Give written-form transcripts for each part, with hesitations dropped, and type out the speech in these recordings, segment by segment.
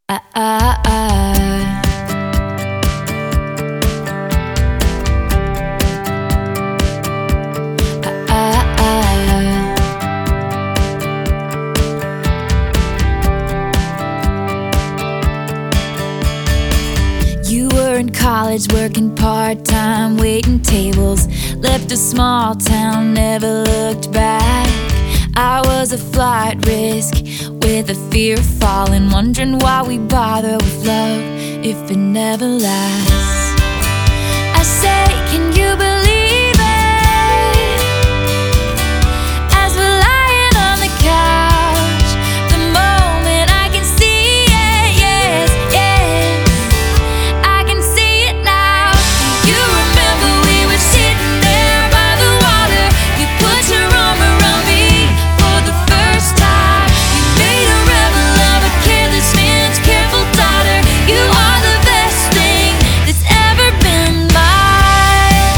Ah, ah, ah. Ah, ah, ah. You were in college working part-time, waiting tables, left a small town, never looked back. I was a flight risk with a fear of falling, wondering why we bother with love if it never lasts. I say, can you believe it? As we're lying on the couch, the moment I can see it, yes, yes, I can see it now. You remember we were sitting there by the water, you put your arm around me for the first time. You made a rebel of a careless man's careful daughter. You are the best thing that's ever been mine.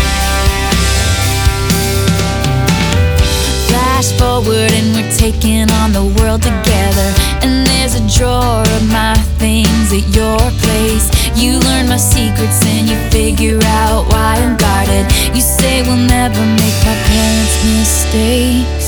Flash forward and we're taking on the world together, and there's a drawer of my things at your place. You learn my secrets and you figure out why I'm guarded. You say we'll never make my parents' mistakes.